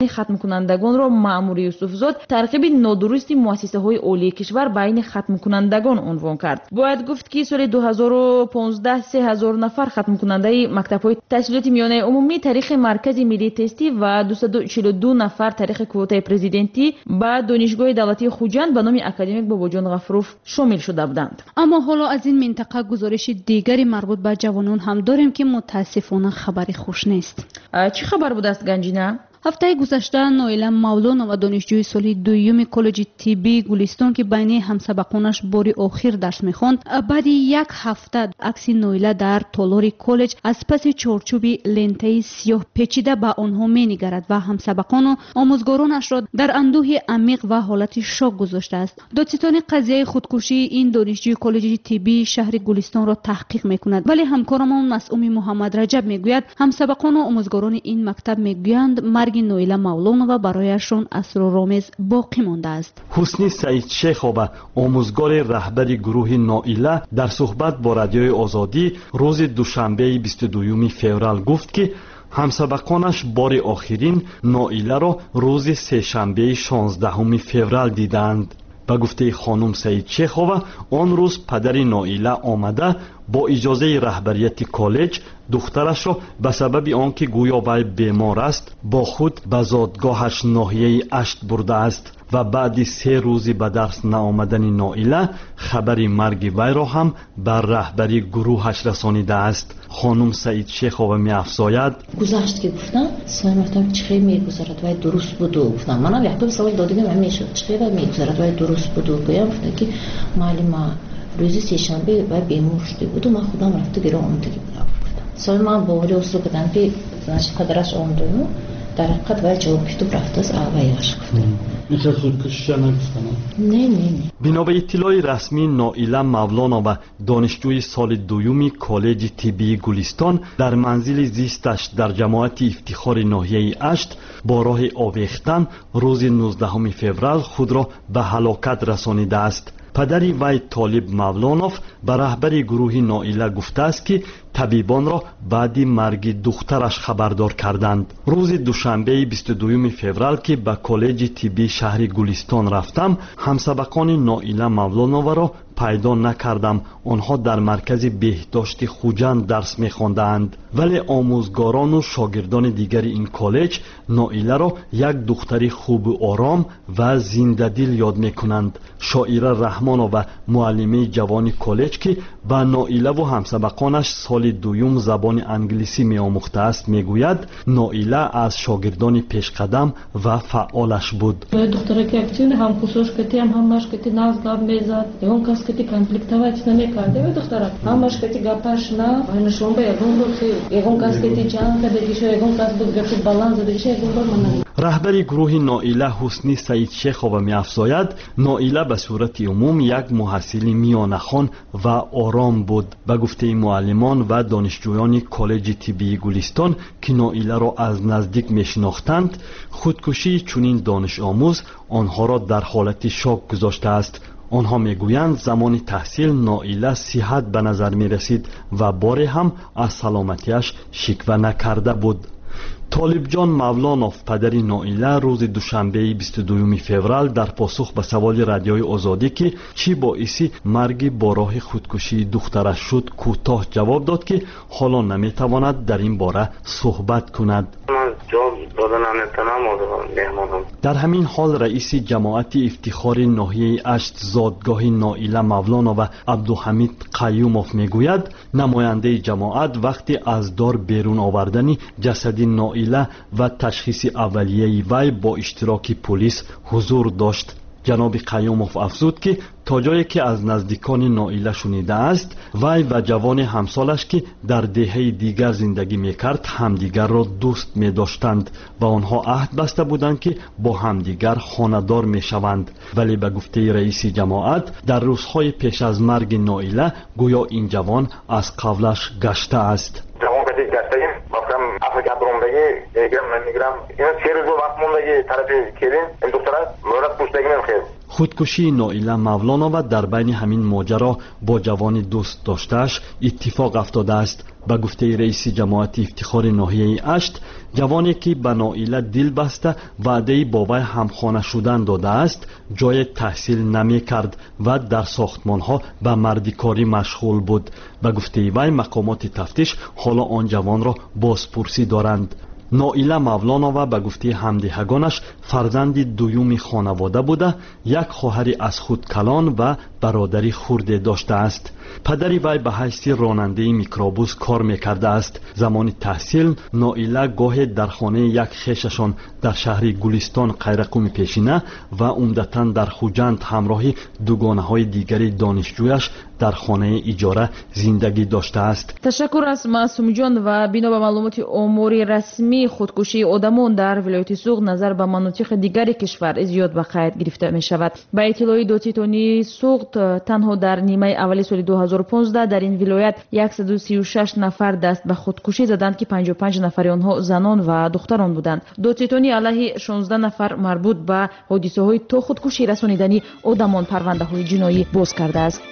ختم کنندگان را مأمور یوسفزاد ترغیب نادرست مؤسسه‌های عالی کشور بین ختم کنندگان عنوان کرد. باید گفت که سال 2015 3000 نفر ختم کننده مکتب‌های تحصیلات میانه عمومی طریق مرکز ملی تستی و 242 نفر طریق کوتای پرزیدنتی به دانشگاه دولتی خوجند به نام اکادمیک باباجان غفروف شامل شده بودند. اما حالا از این منطقه گزارش دیگری مربوط به جوانان هم داریم که متاسفانه خبری خوش نیست. چه خبر بود است گنجینه؟ هفته گذشته نایله مولانова دانشجوی سال دوم کالج طبی گلستان که بین همسبقانش بار آخر درس می‌خواند، بعد یک هفته عکس نایله در تالار کالج از پس چارچوب لنته سیاه پیچیده به آنها می‌نگرد و همسبقان و آموزگارانش را در اندوه عمیق و حالت شوک گذاشته است. دادستان قضیه خودکشی این دانشجوی کالج طبی شهر گلستان را تحقیق می‌کند، ولی همکارمان مسئول محمد رجب می‌گوید همسبقان و آموزگاران این مکتب می‌گویند نایله مولانова برایشان اسرارآمیز باقی مانده است. حسنی سعید شیخova آموزگار رهبر گروه نایله در صحبت با رادیوی آزادی روز دوشنبه 22 فوریه گفت که همسبقانش بار آخرین نایله را روز سه‌شنبه 16 فوریه دیدند. به گفته خانم سعید شیخova آن روز پدر نایله آمده با اجازه رهبریت کالج دخترش را به سبب آنکه گویا وی بیمار است با خود به زادگاهش ناحیه اشت برده است و بعد 3 روز به درس نآمدن نایله خبر مرگ وی را هم بر رهبری گروهش رسانیده است. خانم سعید شیخova می‌افزاید گذشت که گفتم سلامتم چه خیلی میگذرد و درست بود و گفتم منم یک دو سال دادیم همیشه چه خیلی میگذرد و درست بود و گفتم که معلم روز سه‌شنبه و بیمار شده بود و من خودم رفته گرا آمدگی بودم. سال من باوری اصول کردم که زنش قدرش آمدونو در حقیقت و جواب کتب رفته از آوایش گفتم. میشه خودکشی نگفتم؟ نه. بنا به اطلاع رسمی نایله مولانova دانشجوی سال دوم کالج طبی گلستان در منزل زیستش در جماعت افتخار ناحیه اشت با راه آویختن روز 19 فوریه خود را به هلاکت رسانیده است. پدری وی طالب مولانov به رهبر گروه نایله گفته است که طبیبان را بعد مرگ دخترش خبردار کردند. روز دوشنبه 22 فوریه که به کالج طبی شهر گلستان رفتم همسبقان نایله مولانova را پیدا نکردم. آنها در مرکز بهداشت خوجند درس می‌خواندند، ولی آموزگاران و شاگردان دیگر این کالج نایله را یک دختری خوب و آرام و زنده‌دل یاد می‌کنند. شاعره رحمانova معلمه جوان کالج که به نایله و همسبقانش سال دوم زبان انگلیسی می‌آموخته است میگوید نایله از شاگردان پیشقدم و فعالش بود. دختره که اکتیون هم کوشش کردی همش کردی ناز گپ میزد اون کس که کنفلیکتوات نمی‌کرده و دختره همش کردی گپش نه نشون به اون بود اون کس که جان کرده که اون کس بود گپ بالانس دیگه اون من رهبر گروه نایله حسنی سعید شیخova می‌افزاید نایله به صورت عموم یک محصل میانه‌خوان و آرام بود. به گفته معلمان و دانشجویان کالج طبی گلستان که نایله را از نزدیک می‌شناختند خودکشی چنین دانش آموز آنها را در حالت شوک گذاشته است. آنها میگویند زمان تحصیل نایله صحت به نظر می رسید و باری هم از سلامتیش شکوه نکرده بود. طالب جان مولانov پدر نایله روز دوشنبه 22 فوریه در پاسخ به سوال رادیوی آزادی که چی باعث مرگ با راه خودکشی دخترش شد کوتاه جواب داد که حالا نمیتواند در این باره صحبت کند. در همین حال رئیس جماعت افتخار ناحیه اشت زادگاه نایله مولانova عبدالحمید قیومov میگوید نماینده جماعت وقتی از دار بیرون آوردن جسد نایله و تشخیص اولیه وی با اشتراک پلیس حضور داشت. جناب قیومov افزود که تا جایی که از نزدیکان نایله شنیده است وی و جوان همسالش که در دهه دیگر زندگی میکرد همدیگر را دوست میداشتند و آنها عهد بسته بودند که با همدیگر خانه‌دار میشوند، ولی به گفته رئیس جماعت در روزهای پیش از مرگ نایله گویا این جوان از قولش گشته است. خودکشی نائیلا مولانова در بین همین ماجرا با جوان دوست داشته‌اش اتفاق افتاده است. به گفته رئیس جماعت افتخار ناحیه اشت، جوانی که به نائیلا دل بسته وعده با وی همخانه شدن داده است، جای تحصیل نمی کرد و در ساختمان ها به مردکاری مشغول بود. به گفته وی مقامات تفتیش حالا آن جوان را بازپرسی دارند. نائیلا مولانова به گفته همدیهگانش فرزند دوم خانواده بوده، یک خواهری از خود کلان و برادری خرده داشته است. پدری وی به حیث راننده میکروبوس کار میکرده است. زمان تحصیل نائیلا گاهی در خانه یک خویششان در شهر گلستان قیرقوم پیشینه و عمدتاً در خوجند همراه دوگانه های دیگری دانشجویش در خانه اجاره زندگی داشته است. تشکر از معصوم جان. و بنا به معلومات امور رسمی خودکشی آدمان در ولایت سوغد نظر به مناطق دیگر کشور زیاد به قید گرفته می شود. به اطلاع دادستانی سوغد تنها در نیمه اول سال 2015 در این ولایت 136 نفر دست به خودکشی زدند که 55 نفر آنها زنان و دختران بودند. دادستانی علیه 16 نفر مربوط به حادثه های تو خودکشی رسانیدنی آدمان پرونده های جنایی باز کرده است.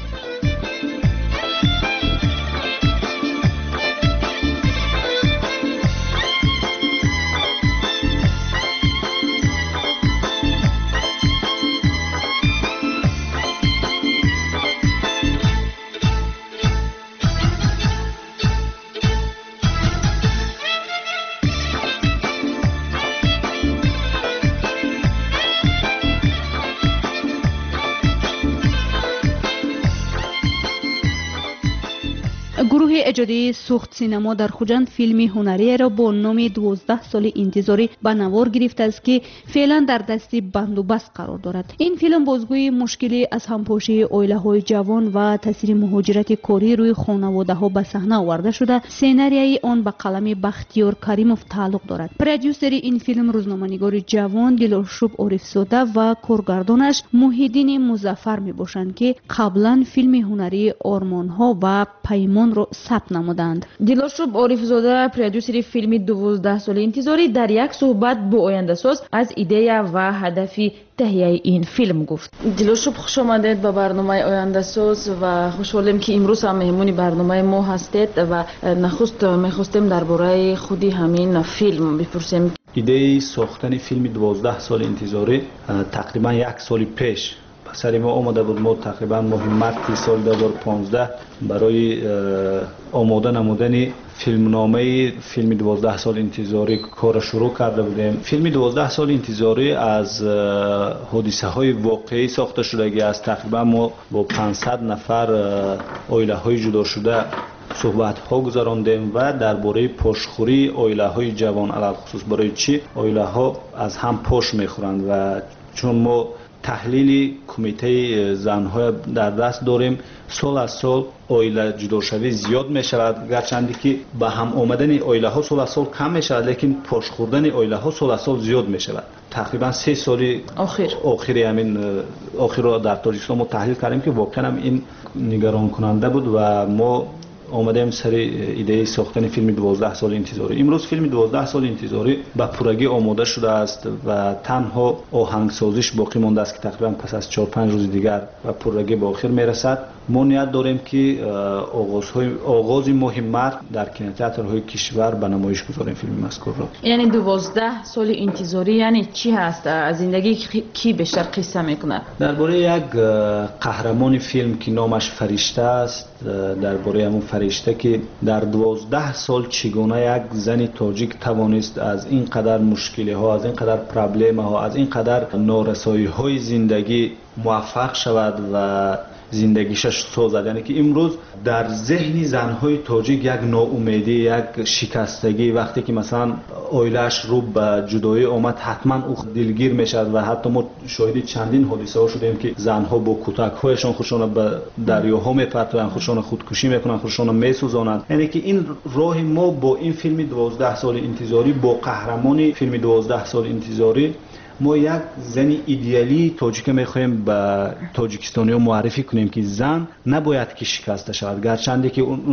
گروه اجاری سوخت سینما در خوجند فیلمی هنری را با نام 12 سال انتظاری به نوار گرفته است که فعلا در دست بندوبست قرار دارد. این فیلم بازگوی مشکلی از همپاشی عائله‌های جوان و تاثیر مهاجرت کاری روی خانواده‌ها به صحنه آورده شده. سناریوی آن به قلم بختیار کریموف تعلق دارد. پرودیوسر این فیلم روزنامه‌نگار جوان دلارشوب عارف‌زاده و کارگردانش محیدین مظفر میباشند که قبلا فیلم هنری آرمان‌ها و پیمان را ثبت نمودند. دلارشوب عارف‌زاده پرودیوسر فیلم 12 سال انتظاری در یک صحبت با آینده ساز از ایده و هدف تهیه این فیلم گفت. دلارشوب خوش آمدید به برنامه آینده ساز و خوشحالیم که امروز هم مهمون برنامه ما هستید و نخست می‌خواستیم درباره خودی همین فیلم بپرسیم. ایده ساختن فیلم 12 سال انتظاری تقریبا یک سال پیش سر ما آمده بود. ما تقریبا ماه مارس سال 2015 برای آماده نمودن فیلمنامه فیلم 12 سال انتظاری کار شروع کرده بودیم. فیلم 12 سال انتظاری از حادثه های واقعی ساخته شده است. تقریبا ما با 500 نفر عائله های جدا شده صحبت ها گذراندیم و درباره پشتخوری عائله های جوان، علل خصوص برای چی عائله ها از هم پشت میخورند و چون ما تحلیل کمیته زن‌ها در دست داریم، سال از سال عائله جداشوی زیاد می شود، گرچند که به هم آمدن عائله ها سال از سال کم می شود، لیکن پشت خوردن عائله ها سال از سال زیاد می شود. تقریبا 3 سال آخری همین آخر را در تاجیکستان ما تحلیل کردیم که واقعا هم این نگران کننده بود و ما آمدیم سر ایده ساختن فیلم 12 سال انتظاری. امروز فیلم 12 سال انتظاری به پورگی آماده شده است و تنها آهنگسازیش باقی مانده است که تقریبا پس از 4-5 روز دیگر به پورگی به آخر میرسد. ما نیت داریم که آغاز ماه مارس در کینوتئاترهای کشور به نمایش گذاریم فیلم مذکور را. یعنی 12 سال انتظاری یعنی چی هست؟ از زندگی کی بیشتر قصه میکنه؟ درباره یک قهرمان فیلم که نامش فرشته است، درباره همون فرشته که در 12 سال چگونه یک زن تاجیک توانست از این قدر مشکلی ها، از این قدر پرابلم ها، از این قدر نارسایی های زندگی موفق شود و زندگیش سازد. یعنی که امروز در ذهن زنهای تاجیک یک ناامیدی، یک شکستگی، وقتی که مثلا عائله‌اش رو به جدایی آمد حتما او دلگیر میشد و حتی ما شاهد چندین حادثه ها شدیم که زنها با کتک‌هایشان خودشان به دریاها میپرتوند، خودشان خودکشی میکنند، خودشان میسوزانند. یعنی که این راه ما با این فیلم 12 سال انتظاری، با قهرمان فیلم 12 سال انتظاری، ما یک زن ایدئالی تاجیک میخوایم به تاجیکستانی‌ها معرفی کنیم که زن نباید که شکسته شود، گرچند که اون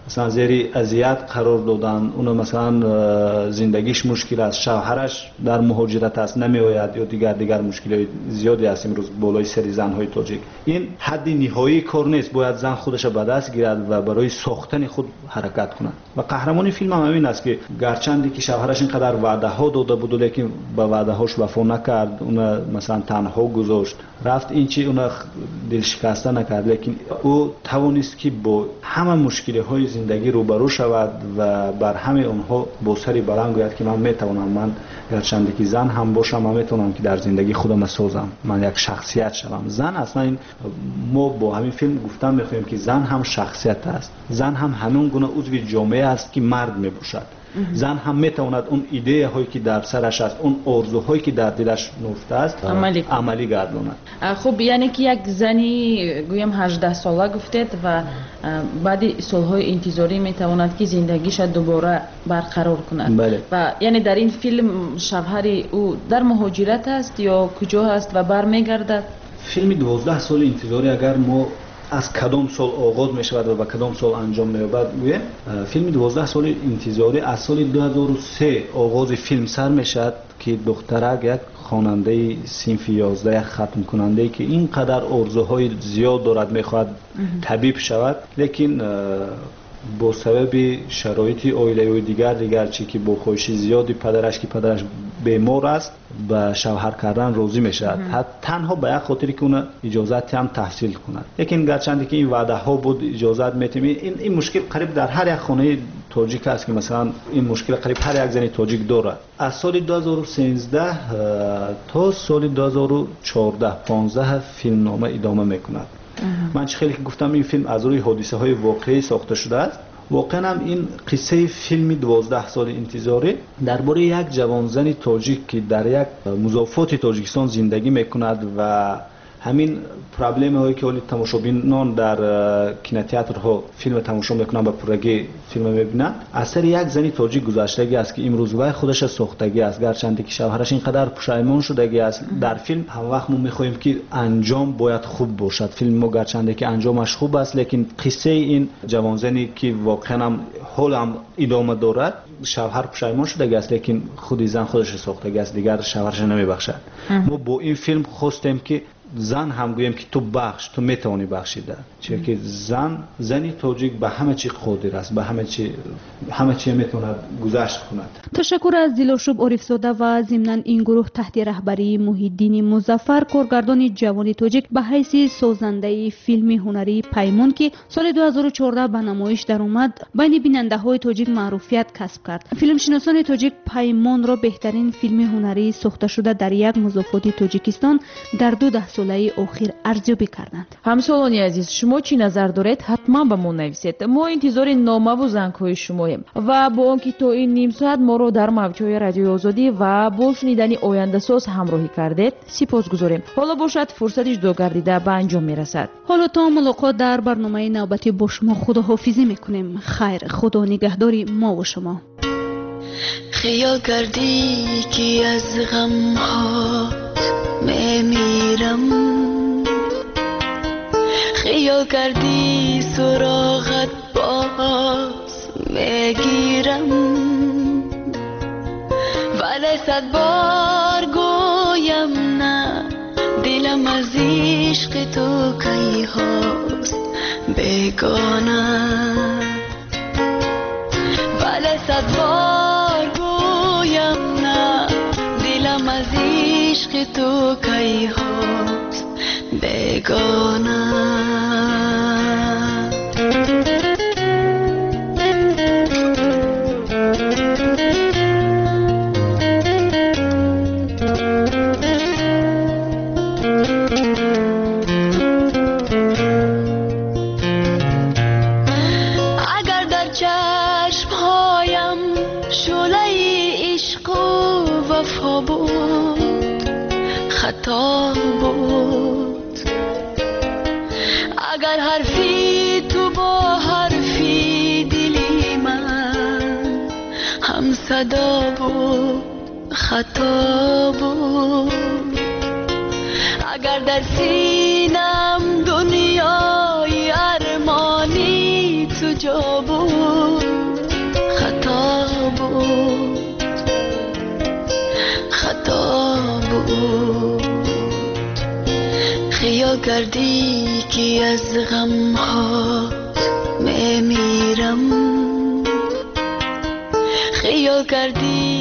مثلا زیر اذیت قرار دادن، اون مثلا زندگیش مشکل است، شوهرش در مهاجرت است نمیآید یا دیگر مشکلات زیادی است امروز بالای سر زن‌های تاجیک. این حد نهایی کار نیست، باید زن خودش به دست گیرد و برای ساختن خود حرکت کند. و قهرمان فیلم هم همین است که گرچندی که شوهرش اینقدر وعده ها داده بود لیکن به وعده هاش وفا نکرد، اون مثلا تنها گذاشت، رفت این چی اون دل شکسته نکرد، لیکن او توانست که با همه مشکل های زندگی روبرو شود و بر همه اونها با سری بلند گوید که من میتوانم، من گرچندی که زن هم باشم، من میتونم که در زندگی خودم سازم، من یک شخصیت شوم. زن اصلا این ما با همین فیلم گفتن میخوایم که زن هم شخصیت است، زن هم همون گونه عضو جامعه است که مرد میباشد. زن هم میتواند اون ایده هایی که در سرش است، اون آرزوهایی که در دلش نهفته است عملی گرداند. خب یعنی که یک زنی گویم 18 ساله گفتید و بعد سالهای انتظاری میتواند که زندگیش دوباره برقرار کند. بله. و یعنی در این فیلم شوهر او در مهاجرت است یا کجا است و برمیگردد؟ فیلم 12 سال انتظاری اگر ما از کدام سال آغاز می شود و به کدام سال انجام می یابد، فیلم 12 سال انتظاری از سال 2003 آغاز فیلم سر می شود که دخترک یک خواننده صنف 11 ختم کننده که اینقدر آرزوهای زیاد دارد میخواهد طبیب شود، لیکن با سبب شرایط عائله‌ای دیگر چی که با خواهش زیادی پدرش که پدرش بیمار است به شوهر کردن راضی میشد، تنها به یک خاطری که اون اجازت هم تحصیل کند. لیکن گرچندی که این وعده ها بود اجازت میتیم، این مشکل قریب در هر یک خانه تاجیک است که مثلا این مشکل قریب هر یک زن تاجیک دارد. از سال 2013 تا سال 2014 15 فیلم نامه ادامه میکند. من چه خیلی که گفتم این فیلم از روی حادثه های واقعی ساخته شده است. واقعا هم این قصه فیلم 12 سال انتظاری درباره یک جوانزن تاجیک که در یک مضافات تاجیکستان زندگی میکند و همین پرابلم هایی که تماشابینان در کینوتئاترها فیلم تماشا میکنن به پرگی فیلم میبینن، اثر یک زنی تاجیک گذشتگی است که امروز وای خودش ساختگی است، گرچند که شوهرش اینقدر پشیمان شدگی است. در فیلم هم وقت ما میخوایم که انجام باید خوب باشد، فیلم ما گرچند که انجامش خوب است لیکن قصه این جوانزنی که واقعا هم حال هم ادامه دارد، شوهر پشیمان شدگی است لیکن خود زن خودش ساختگی است، دیگر شوهرش نمیبخشد. ما با این فیلم خواستیم که زن هم گویم که تو بخش، تو میتونی بخشیده، چون که زنی تاجیک به همه چی قادر است، به همه چی میتواند گذشت کند. تشکر از دیلاشوب عارفزاده و ضمناً این گروه تحت رهبری محیدین مظفر، کارگردان جوان تاجیک به حیث سازنده فیلم هنری پیمان که سال 2014 به نمایش در اومد بین بیننده های تاجیک معروفیت کسب کرد. فیلم شناسان تاجیک پیمان را بهترین فیلم هنری ساخته شده در یک مضافات تاجیکستان در 12 ساله اخیر ارزیابی کردند. همسالانی عزیز، شما چی نظر دارید؟ حتما به ما نویسید. ما انتظار نامه و زنگ‌های شماییم و با آنکه تا این نیم ساعت ما رو در موج‌های رادیو آزادی و با شنیدن آینده ساز همراهی کردید سپاسگزاریم. حالا باشد فرصتش دو گردیده به انجام میرسد. حالا تا ملاقات در برنامه نوبتی با شما خداحافظی میکنیم. خیر، خدا نگهداری ما و شما. خیال کردی که از غم ها میمیرم، خیال کردی سراغت باز میگیرم، ولی 100 بار گویم نه، دلم از عشق تو کی هاست بیگانه، ولی 100 بار گویم نه، دلم از عشق تو کی هاست بیگانه. اگر در چشمهایم شعله عشق و وفا بود خطا بود، اگر حرفی تو با حرفی دلی من هم صدا بود خطا بود، اگر در سینم دنیای ارمانی تو جا بود خیال کردی که از غم ها میمیرم، خیال کردی